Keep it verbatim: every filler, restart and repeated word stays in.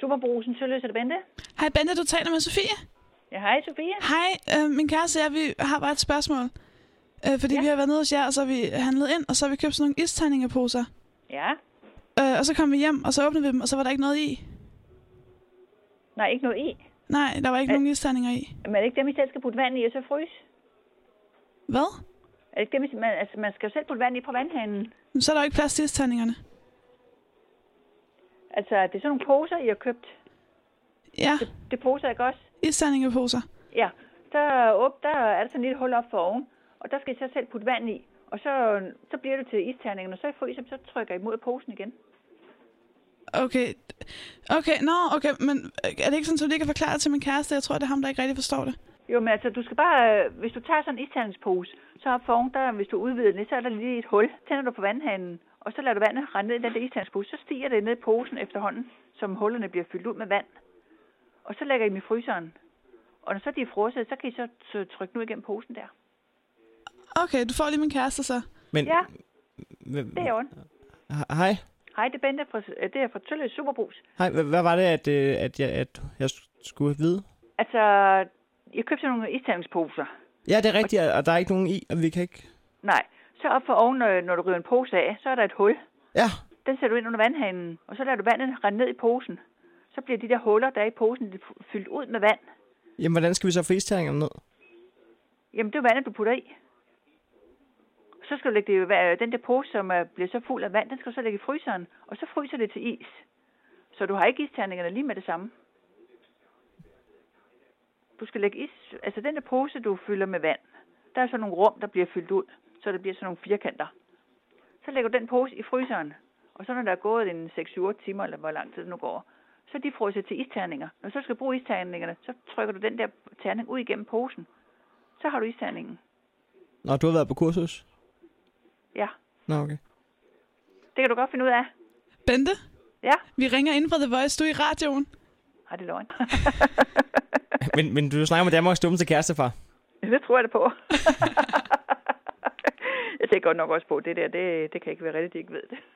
Superbrusen, Tølløs, er det Bente? Hej Bente, du taler med Sofie. Ja, hej Sofie. Hej, øh, min kæreste og jeg, vi har bare et spørgsmål. Øh, fordi ja. vi har været nede hos jer, og så har vi handlet ind, og så har vi købt sådan nogle isterningeposer. Ja. Øh, og så kom vi hjem, og så åbnede vi dem, og så var der ikke noget i. Nej, ikke noget i? Nej, der var ikke er, nogen isterninger i. Men er det ikke dem, I selv skal putte vand i og så fryse? Hvad? Er det ikke dem, I, man, altså, man skal jo selv putte vand i på vandhanen? Men så er der jo ikke plads til isterningerne. Altså, det er sådan nogle poser, I har købt? Ja. Det, det poser, ikke også? Isterningeposer. Ja. Der, op, der er der sådan et lille hul op for oven, og der skal I så selv putte vand i. Og så, så bliver det til isterningerne, og så i fryser, så trykker I mod posen igen. Okay. Okay, nå, no, okay, men er det ikke sådan, at du lige kan forklare det til min kæreste? Jeg tror, det er ham, der ikke rigtig forstår det. Jo, men altså, du skal bare, hvis du tager sådan en isterningspose, så op for oven, der, hvis du udvider den, så er der lige et hul. Tænder du på vandhanen, og så lader du vandet rende ned i den der isterningspose, så stiger det ned i posen efterhånden, som hullerne bliver fyldt ud med vand. Og så lægger I dem i fryseren. Og når så de er frosset, så kan I så trykke nu igennem posen der. Okay, du får lige min kæreste så. Men, ja, det er ondt. Hej. Hej, det er Bente fra, det er fra Tølløs Superbrus. Hej, hvad var det, at, at, jeg, at jeg skulle vide? Altså, jeg købte sådan nogle isterningsposer. Ja, det er rigtigt, og der er ikke nogen i, og vi kan ikke... Nej, så op for oven, når du river en pose af, så er der et hul. Ja. Den sætter du ind under vandhanen, og så lader du vandet rende ned i posen. Så bliver de der huller, der er i posen, fyldt ud med vand. Jamen, hvordan skal vi så få isterningerne ned? Jamen, det er vandet, du putter i. Så skal du lægge det, den der pose, som bliver så fuld af vand, den skal du så lægge i fryseren, og så fryser det til is. Så du har ikke isterningerne lige med det samme. Du skal lægge is, altså den der pose, du fylder med vand, der er så nogle rum, der bliver fyldt ud, så der bliver sådan nogle firkanter. Så lægger du den pose i fryseren, og så når der er gået en seks til otte timer, eller hvor lang tid det nu går, så de fryser til isterninger. Når du så skal bruge isterningerne, så trykker du den der terning ud igennem posen. Så har du isterningen. Nå, du har været på kursus? Ja. Nå, okay. Det kan du godt finde ud af. Bente? Ja? Vi ringer ind fra The Voice. Du er i radioen. Har det løgn? men, men du snakker med Danmarks dummeste kærestefar. Ja, det tror jeg det på. Jeg tænker godt nok også på, det der, det, det kan ikke være rigtigt, de ikke ved det.